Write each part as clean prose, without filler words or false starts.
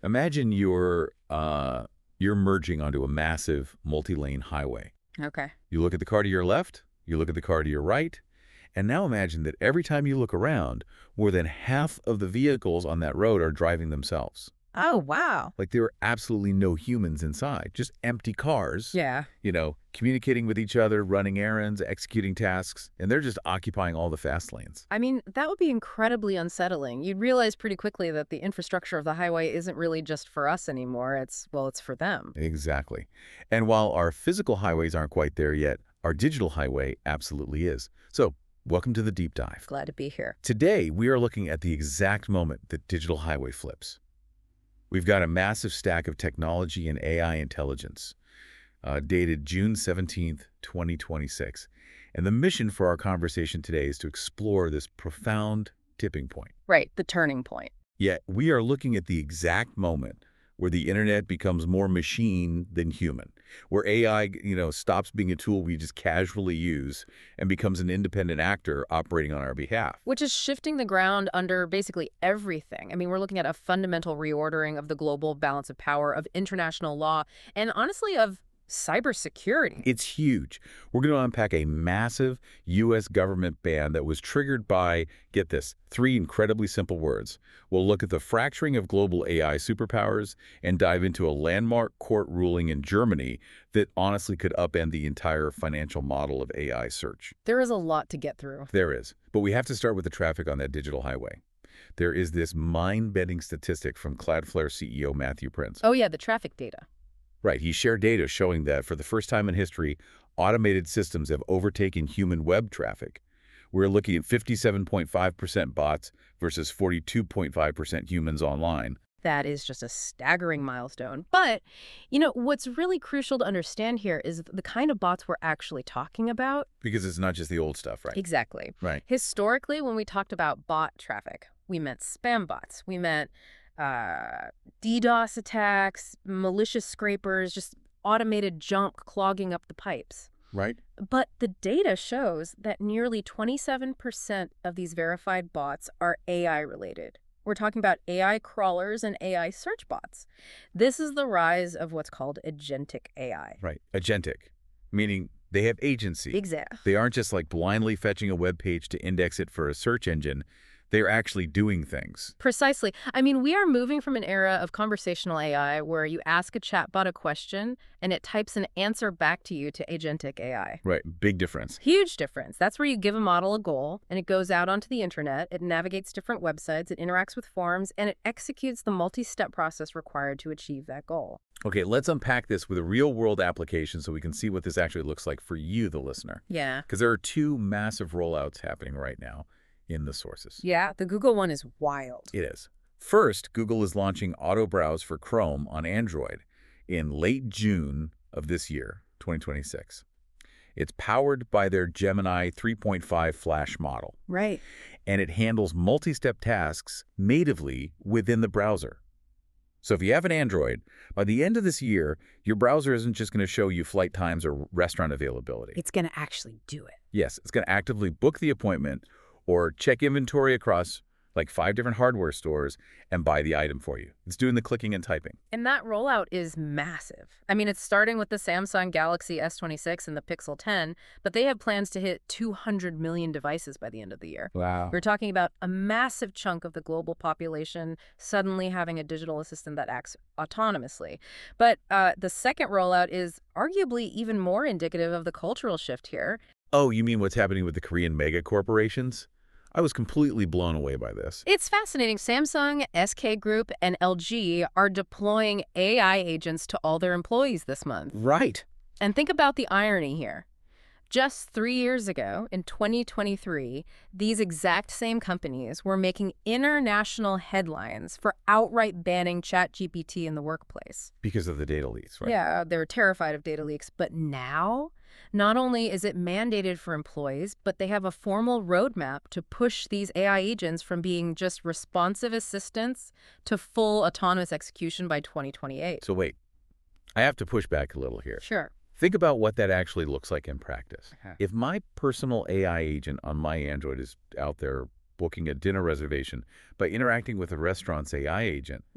Imagine you're merging onto a massive multi-lane highway. Okay. You look at the car to your left, you look at the car to your right, and now imagine that every time you look around, more than half of the vehicles on that road are driving themselves. Oh, wow. Like there are absolutely no humans inside, just empty cars, Yeah. communicating with each other, running errands, executing tasks, and they're just occupying all the fast lanes. I mean, that would be incredibly unsettling. You'd realize pretty quickly that the infrastructure of the highway isn't really just for us anymore. It's for them. Exactly. And while our physical highways aren't quite there yet, our digital highway absolutely is. So, welcome to the Deep Dive. Glad to be here. Today, we are looking at the exact moment that digital highway flips. We've got a massive stack of technology and AI intelligence, dated June 17th, 2026. And the mission for our conversation today is to explore this profound tipping point. Right, the turning point. Yet, we are looking at the exact moment where the internet becomes more machine than human, where AI, stops being a tool we just casually use and becomes an independent actor operating on our behalf. Which is shifting the ground under basically everything. I mean, we're looking at a fundamental reordering of the global balance of power, of international law, and honestly, of cybersecurity. It's huge. We're going to unpack a massive U.S. government ban that was triggered by, get this, 3 incredibly simple words. We'll look at the fracturing of global AI superpowers and dive into a landmark court ruling in Germany that honestly could upend the entire financial model of AI search. There is a lot to get through. There is. But we have to start with the traffic on that digital highway. There is this mind-bending statistic from Cloudflare CEO Matthew Prince. Oh yeah, the traffic data. Right. He shared data showing that for the first time in history, automated systems have overtaken human web traffic. We're looking at 57.5% bots versus 42.5% humans online. That is just a staggering milestone. But, what's really crucial to understand here is the kind of bots we're actually talking about. Because it's not just the old stuff, right? Exactly. Right. Historically, when we talked about bot traffic, we meant spam bots. We meant DDoS attacks, malicious scrapers, just automated junk clogging up the pipes. Right. But the data shows that nearly 27% of these verified bots are AI-related. We're talking about AI crawlers and AI search bots. This is the rise of what's called agentic AI. Right. Agentic, meaning they have agency. Exactly. They aren't just like blindly fetching a web page to index it for a search engine. They're actually doing things. Precisely. I mean, we are moving from an era of conversational AI where you ask a chatbot a question and it types an answer back to you to agentic AI. Right. Big difference. Huge difference. That's where you give a model a goal and it goes out onto the internet, it navigates different websites, it interacts with forums, and it executes the multi-step process required to achieve that goal. Okay, let's unpack this with a real-world application so we can see what this actually looks like for you, the listener. Yeah. Because there are 2 massive rollouts happening right now in the sources. Yeah, the Google one is wild. It is. First, Google is launching Auto Browse for Chrome on Android in late June of this year, 2026. It's powered by their Gemini 3.5 Flash model. Right. And it handles multi-step tasks natively within the browser. So if you have an Android, by the end of this year, your browser isn't just going to show you flight times or restaurant availability. It's going to actually do it. Yes, it's going to actively book the appointment or check inventory across like 5 different hardware stores and buy the item for you. It's doing the clicking and typing. And that rollout is massive. I mean, it's starting with the Samsung Galaxy S26 and the Pixel 10, but they have plans to hit 200 million devices by the end of the year. Wow. We're talking about a massive chunk of the global population suddenly having a digital assistant that acts autonomously. But the second rollout is arguably even more indicative of the cultural shift here. Oh, you mean what's happening with the Korean mega corporations? I was completely blown away by this. It's fascinating. Samsung, SK Group, and LG are deploying AI agents to all their employees this month. Right. And think about the irony here. Just 3 years ago, in 2023, these exact same companies were making international headlines for outright banning ChatGPT in the workplace. Because of the data leaks, right? Yeah, they're terrified of data leaks. But now, not only is it mandated for employees, but they have a formal roadmap to push these AI agents from being just responsive assistants to full autonomous execution by 2028. So wait, I have to push back a little here. Sure. Think about what that actually looks like in practice. If my personal AI agent on my Android is out there booking a dinner reservation by interacting with a restaurant's AI agent, Right.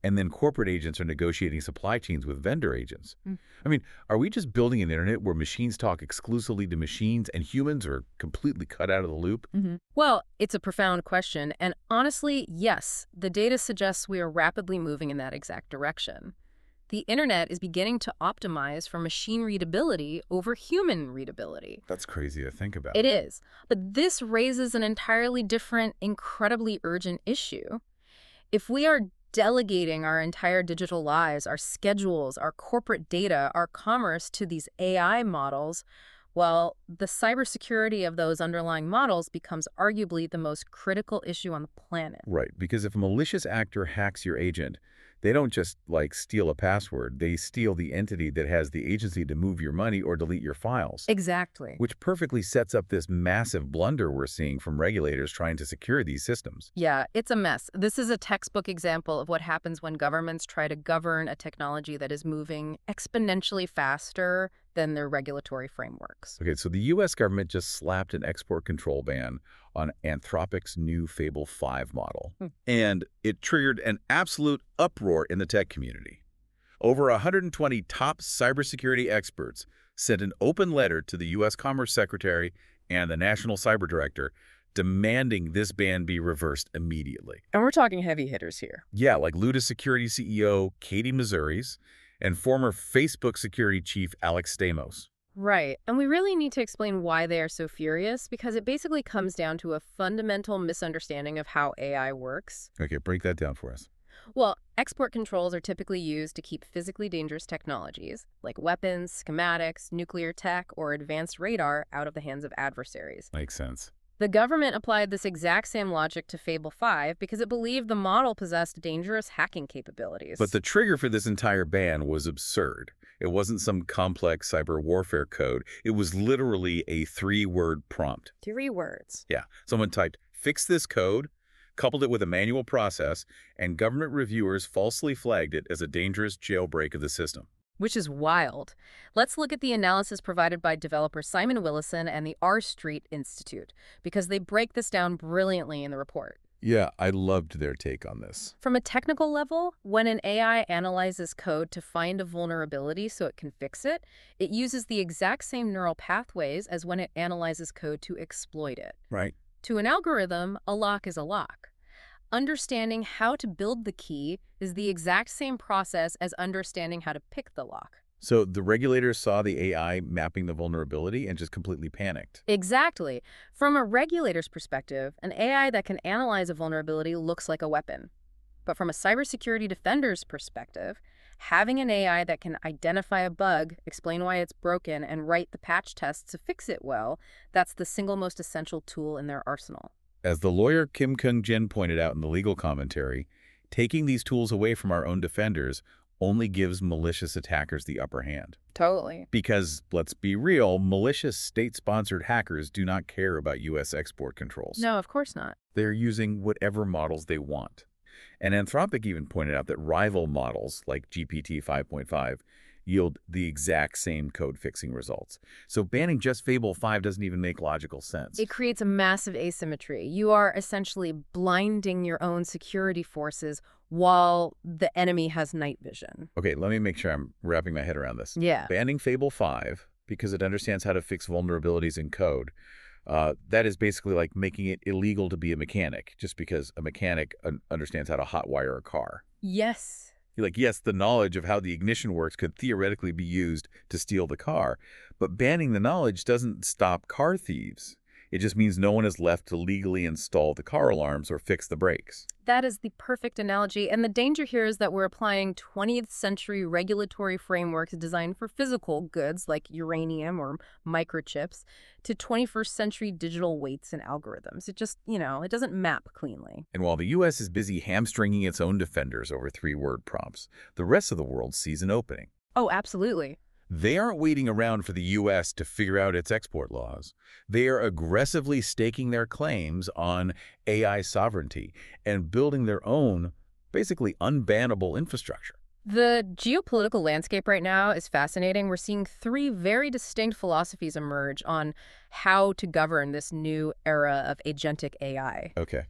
And then corporate agents are negotiating supply chains with vendor agents. Mm. I mean, are we just building an internet where machines talk exclusively to machines and humans are completely cut out of the loop? Well, it's a profound question, and honestly, yes, the data suggests we are rapidly moving in that exact direction. The internet is beginning to optimize for machine readability over human readability. That's crazy to think about. It is. But this raises an entirely different, incredibly urgent issue. If we are delegating our entire digital lives, our schedules, our corporate data, our commerce to these AI models, well, the cybersecurity of those underlying models becomes arguably the most critical issue on the planet. Right, because if a malicious actor hacks your agent, they don't just, like, steal a password. They steal the entity that has the agency to move your money or delete your files. Exactly. Which perfectly sets up this massive blunder we're seeing from regulators trying to secure these systems. Yeah, it's a mess. This is a textbook example of what happens when governments try to govern a technology that is moving exponentially faster than their regulatory frameworks. Okay, so the U.S. government just slapped an export control ban on Anthropic's new Fable 5 model. And it triggered an absolute uproar in the tech community. Over 120 top cybersecurity experts sent an open letter to the U.S. Commerce Secretary and the National Cyber Director demanding this ban be reversed immediately. And we're talking heavy hitters here. Yeah, like Luda Security CEO Katie Moussouris and former Facebook security chief Alex Stamos. Right. And we really need to explain why they are so furious, because it basically comes down to a fundamental misunderstanding of how AI works. Okay, break that down for us. Well, export controls are typically used to keep physically dangerous technologies, like weapons, schematics, nuclear tech, or advanced radar, out of the hands of adversaries. Makes sense. The government applied this exact same logic to Fable 5 because it believed the model possessed dangerous hacking capabilities. But the trigger for this entire ban was absurd. It wasn't some complex cyber warfare code. It was literally a 3-word prompt. 3 words. Yeah, someone typed, "Fix this code," coupled it with a manual process, and government reviewers falsely flagged it as a dangerous jailbreak of the system. Which is wild. Let's look at the analysis provided by developer Simon Willison and the R Street Institute, because they break this down brilliantly in the report. Yeah, I loved their take on this. From a technical level, when an AI analyzes code to find a vulnerability so it can fix it, it uses the exact same neural pathways as when it analyzes code to exploit it. Right. To an algorithm, a lock is a lock. Understanding how to build the key is the exact same process as understanding how to pick the lock. So the regulators saw the AI mapping the vulnerability and just completely panicked. Exactly. From a regulator's perspective, an AI that can analyze a vulnerability looks like a weapon. But from a cybersecurity defender's perspective, having an AI that can identify a bug, explain why it's broken, and write the patch tests to fix it well, that's the single most essential tool in their arsenal. As the lawyer Kim Kung-jin pointed out in the legal commentary, taking these tools away from our own defenders only gives malicious attackers the upper hand. Totally. Because, let's be real, malicious state-sponsored hackers do not care about U.S. export controls. No, of course not. They're using whatever models they want. And Anthropic even pointed out that rival models, like GPT 5.5, yield the exact same code-fixing results. So banning just Fable 5 doesn't even make logical sense. It creates a massive asymmetry. You are essentially blinding your own security forces while the enemy has night vision. Okay, let me make sure I'm wrapping my head around this. Yeah. Banning Fable 5, because it understands how to fix vulnerabilities in code, that is basically like making it illegal to be a mechanic, just because a mechanic understands how to hotwire a car. Yes. Like, yes, the knowledge of how the ignition works could theoretically be used to steal the car, but banning the knowledge doesn't stop car thieves. It just means no one is left to legally install the car alarms or fix the brakes. That is the perfect analogy, and the danger here is that we're applying 20th century regulatory frameworks designed for physical goods like uranium or microchips to 21st century digital weights and algorithms. It just, it doesn't map cleanly. And while the U.S. is busy hamstringing its own defenders over 3-word prompts, the rest of the world sees an opening. Oh, absolutely. They aren't waiting around for the U.S. to figure out its export laws. They are aggressively staking their claims on AI sovereignty and building their own, basically unbannable infrastructure. The geopolitical landscape right now is fascinating. We're seeing 3 very distinct philosophies emerge on how to govern this new era of agentic AI. Okay.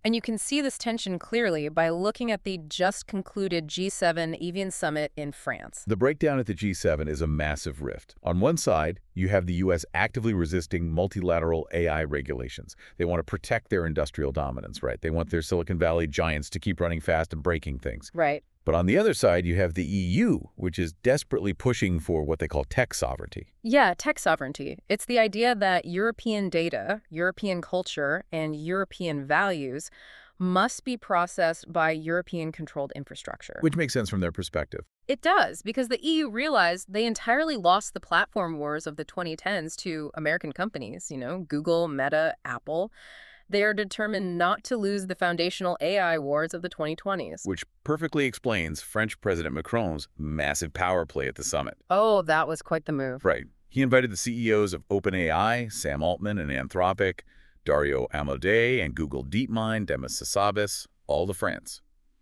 And you can see this tension clearly by looking at the just concluded G7 Evian Summit in France. The breakdown at the G7 is a massive rift. On one side, you have the U.S. actively resisting multilateral AI regulations. They want to protect their industrial dominance, right? They want their Silicon Valley giants to keep running fast and breaking things. Right. But on the other side, you have the EU, which is desperately pushing for what they call tech sovereignty. Yeah, tech sovereignty. It's the idea that European data, European culture, and European values must be processed by European-controlled infrastructure. Which makes sense from their perspective. It does, because the EU realized they entirely lost the platform wars of the 2010s to American companies, Google, Meta, Apple. They are determined not to lose the foundational AI wars of the 2020s. Which perfectly explains French President Macron's massive power play at the summit. Oh, that was quite the move. Right. He invited the CEOs of OpenAI, Sam Altman and Anthropic, Dario Amodei and Google DeepMind, Demis Hassabis, all to France.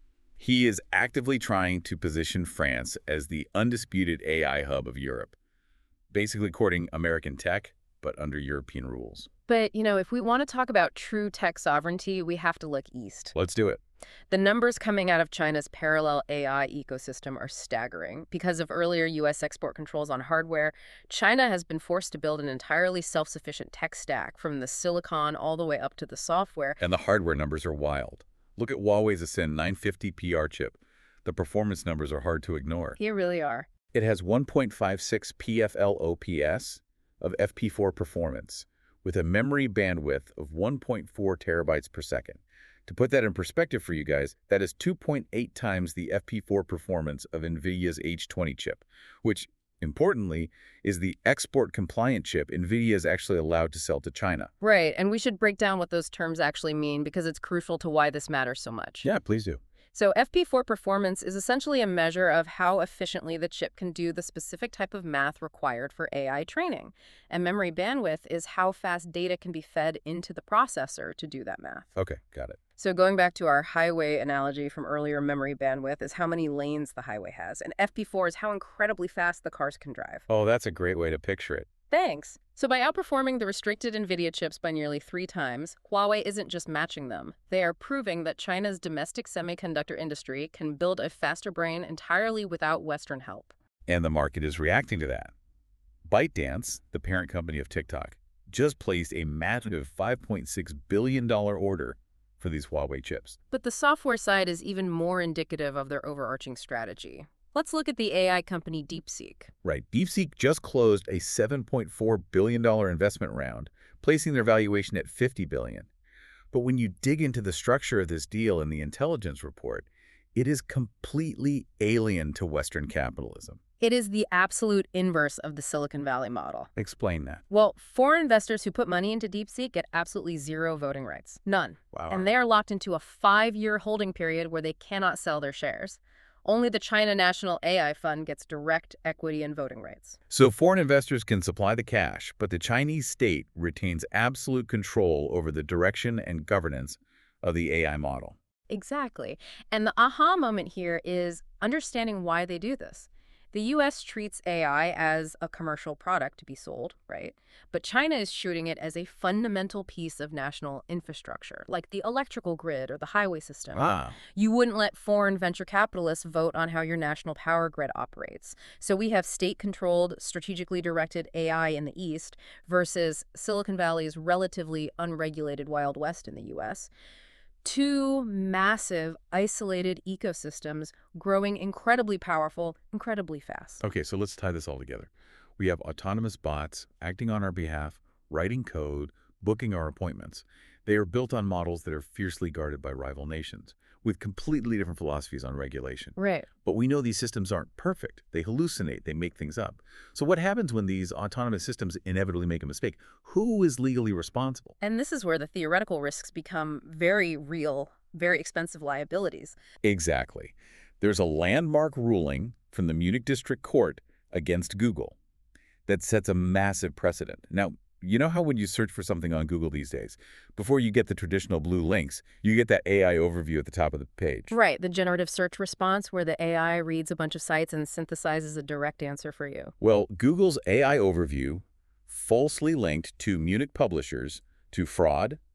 He is actively trying to position France as the undisputed AI hub of Europe, basically courting American tech, but under European rules. But, if we want to talk about true tech sovereignty, we have to look east. Let's do it. The numbers coming out of China's parallel AI ecosystem are staggering. Because of earlier U.S. export controls on hardware, China has been forced to build an entirely self-sufficient tech stack from the silicon all the way up to the software. And the hardware numbers are wild. Look at Huawei's Ascend 950 PR chip. The performance numbers are hard to ignore. They really are. It has 1.56 PFLOPS of FP4 performance, with a memory bandwidth of 1.4 terabytes per second. To put that in perspective for you guys, that is 2.8 times the FP4 performance of NVIDIA's H20 chip, which, importantly, is the export-compliant chip NVIDIA is actually allowed to sell to China. Right, and we should break down what those terms actually mean because it's crucial to why this matters so much. Yeah, please do. So FP4 performance is essentially a measure of how efficiently the chip can do the specific type of math required for AI training. And memory bandwidth is how fast data can be fed into the processor to do that math. Okay, got it. So going back to our highway analogy from earlier, memory bandwidth is how many lanes the highway has. And FP4 is how incredibly fast the cars can drive. Oh, that's a great way to picture it. Thanks. So by outperforming the restricted NVIDIA chips by nearly 3 times, Huawei isn't just matching them. They are proving that China's domestic semiconductor industry can build a faster brain entirely without Western help. And the market is reacting to that. ByteDance, the parent company of TikTok, just placed a massive $5.6 billion order for these Huawei chips. But the software side is even more indicative of their overarching strategy. Let's look at the AI company DeepSeek. Right. DeepSeek just closed a $7.4 billion investment round, placing their valuation at $50 billion. But when you dig into the structure of this deal in the intelligence report, it is completely alien to Western capitalism. It is the absolute inverse of the Silicon Valley model. Explain that. Well, foreign investors who put money into DeepSeek get absolutely zero voting rights. None. Wow. And they are locked into a 5-year holding period where they cannot sell their shares. Only the China National AI Fund gets direct equity and voting rights. So foreign investors can supply the cash, but the Chinese state retains absolute control over the direction and governance of the AI model. Exactly. And the aha moment here is understanding why they do this. The U.S. treats AI as a commercial product to be sold, right? But China is shooting it as a fundamental piece of national infrastructure, like the electrical grid or the highway system. You wouldn't let foreign venture capitalists vote on how your national power grid operates. So we have state-controlled, strategically directed AI in the East versus Silicon Valley's relatively unregulated Wild West in the U.S. 2 massive, isolated ecosystems growing incredibly powerful, incredibly fast. Okay, so let's tie this all together. We have autonomous bots acting on our behalf, writing code, booking our appointments. They are built on models that are fiercely guarded by rival nations, with completely different philosophies on regulation. Right. But we know these systems aren't perfect. They hallucinate. They make things up. So what happens when these autonomous systems inevitably make a mistake? Who is legally responsible? And this is where the theoretical risks become very real, very expensive liabilities. Exactly. There's a landmark ruling from the Munich District Court against Google that sets a massive precedent. Now, you know how when you search for something on Google these days, before you get the traditional blue links, you get that AI overview at the top of the page. Right, the generative search response where the AI reads a bunch of sites and synthesizes a direct answer for you. Well, Google's AI overview falsely linked 2 Munich publishers to fraud,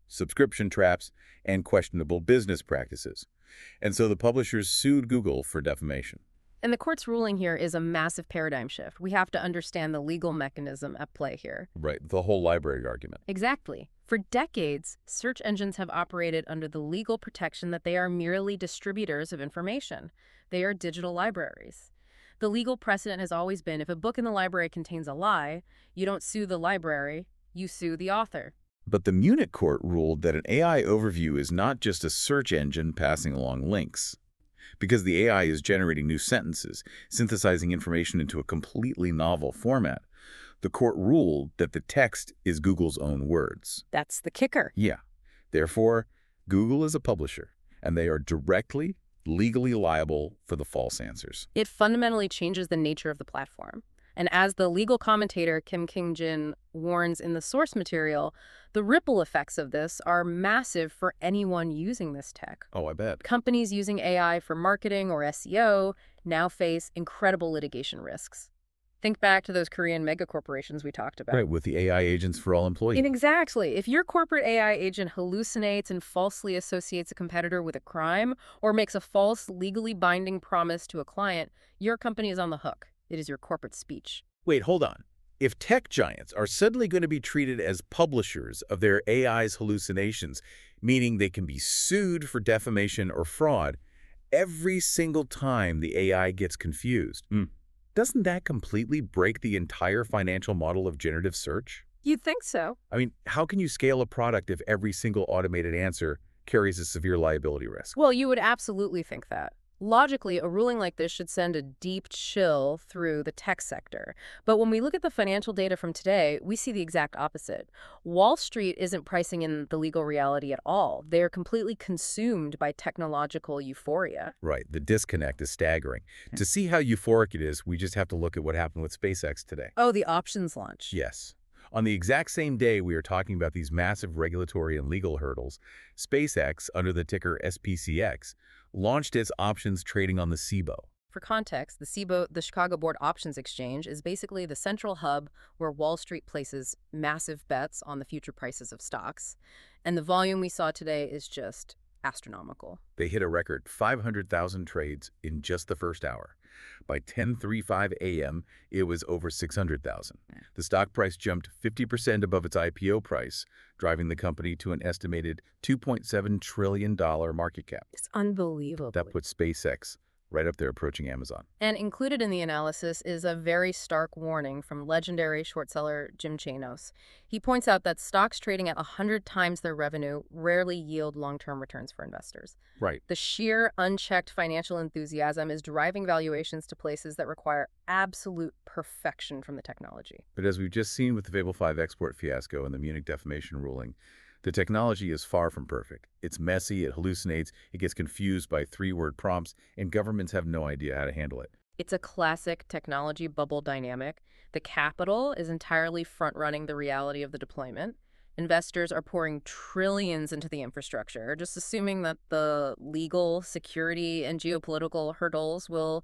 subscription traps, and questionable business practices. And so the publishers sued Google for defamation. And the court's ruling here is a massive paradigm shift. We have to understand the legal mechanism at play here. Right, the whole library argument. Exactly. For decades, search engines have operated under the legal protection that they are merely distributors of information. They are digital libraries. The legal precedent has always been if a book in the library contains a lie, you don't sue the library, you sue the author. But the Munich court ruled that an AI overview is not just a search engine passing along links. Because the AI is generating new sentences, synthesizing information into a completely novel format, the court ruled that the text is Google's own words. That's the kicker. Yeah. Therefore, Google is a publisher, and they are directly, legally liable for the false answers. It fundamentally changes the nature of the platform. And as the legal commentator Kim King-jin warns in the source material, the ripple effects of this are massive for anyone using this tech. Oh, I bet. Companies using AI for marketing or SEO now face incredible litigation risks. Think back to those Korean megacorporations we talked about. Right, with the AI agents for all employees. Exactly. If your corporate AI agent hallucinates and falsely associates a competitor with a crime or makes a false, legally binding promise to a client, your company is on the hook. It is your corporate speech. Wait, hold on. If tech giants are suddenly going to be treated as publishers of their AI's hallucinations, meaning they can be sued for defamation or fraud, every single time the AI gets confused, doesn't that completely break the entire financial model of generative search? You'd think so. I mean, how can you scale a product if every single automated answer carries a severe liability risk? Well, you would absolutely think that. Logically, a ruling like this should send a deep chill through the tech sector. But when we look at the financial data from today, we see the exact opposite. Wall Street isn't pricing in the legal reality at all. They are completely consumed by technological euphoria. Right. The disconnect is staggering. To see how euphoric it is, we just have to look at what happened with SpaceX today. Oh, the options launch. Yes. On the exact same day we are talking about these massive regulatory and legal hurdles, SpaceX, under the ticker SPCX, launched its options trading on the CBOE. For context, the CBOE, the Chicago Board Options Exchange, is basically the central hub where Wall Street places massive bets on the future prices of stocks. And the volume we saw today is just astronomical. They hit a record 500,000 trades in just the first hour. By 10:35 a.m., it was over 600,000. The stock price jumped 50% above its IPO price, driving the company to an estimated $2.7 trillion market cap. It's unbelievable. That puts SpaceX right up there approaching Amazon. And included in the analysis is a very stark warning from legendary short seller Jim Chanos. He points out that stocks trading at 100 times their revenue rarely yield long-term returns for investors. Right. The sheer, unchecked financial enthusiasm is driving valuations to places that require absolute perfection from the technology. But as we've just seen with the Fable 5 export fiasco and the Munich defamation ruling, the technology is far from perfect. It's messy, it hallucinates, it gets confused by three-word prompts, and governments have no idea how to handle it. It's a classic technology bubble dynamic. The capital is entirely front-running the reality of the deployment. Investors are pouring trillions into the infrastructure, just assuming that the legal, security, and geopolitical hurdles will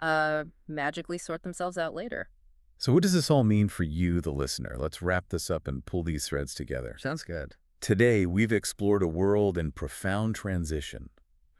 magically sort themselves out later. So what does this all mean for you, the listener? Let's wrap this up and pull these threads together. Sounds good. Today, we've explored a world in profound transition.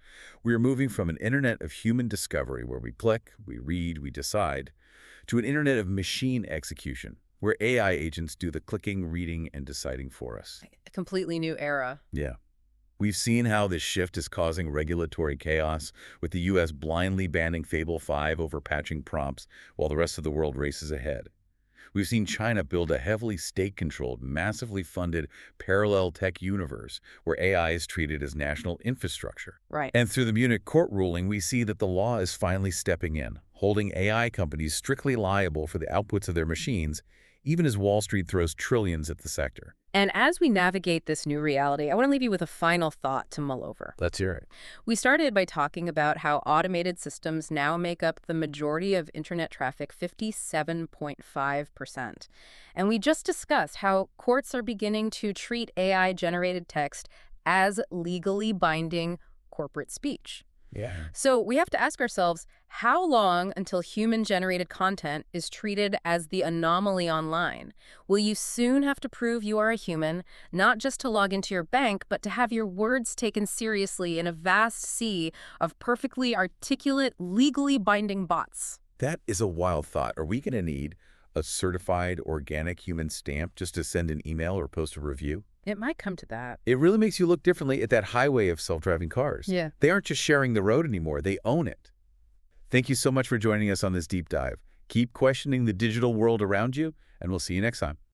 We are moving from an internet of human discovery where we click, we read, we decide, to an internet of machine execution where AI agents do the clicking, reading, and deciding for us. A completely new era. Yeah. We've seen how this shift is causing regulatory chaos, with the U.S. blindly banning Fable 5 over patching prompts while the rest of the world races ahead. We've seen China build a heavily state-controlled, massively funded parallel tech universe where AI is treated as national infrastructure. Right. And through the Munich court ruling, we see that the law is finally stepping in, holding AI companies strictly liable for the outputs of their machines, even as Wall Street throws trillions at the sector. And as we navigate this new reality, I want to leave you with a final thought to mull over. Let's hear it. We started by talking about how automated systems now make up the majority of internet traffic, 57.5%. And we just discussed how courts are beginning to treat AI-generated text as legally binding corporate speech. Yeah. So we have to ask ourselves, how long until human-generated content is treated as the anomaly online? Will you soon have to prove you are a human, not just to log into your bank, but to have your words taken seriously in a vast sea of perfectly articulate, legally binding bots? That is a wild thought. Are we going to need a certified organic human stamp just to send an email or post a review? It might come to that. It really makes you look differently at that highway of self-driving cars. Yeah. They aren't just sharing the road anymore, they own it. Thank you so much for joining us on this deep dive. Keep questioning the digital world around you, and we'll see you next time.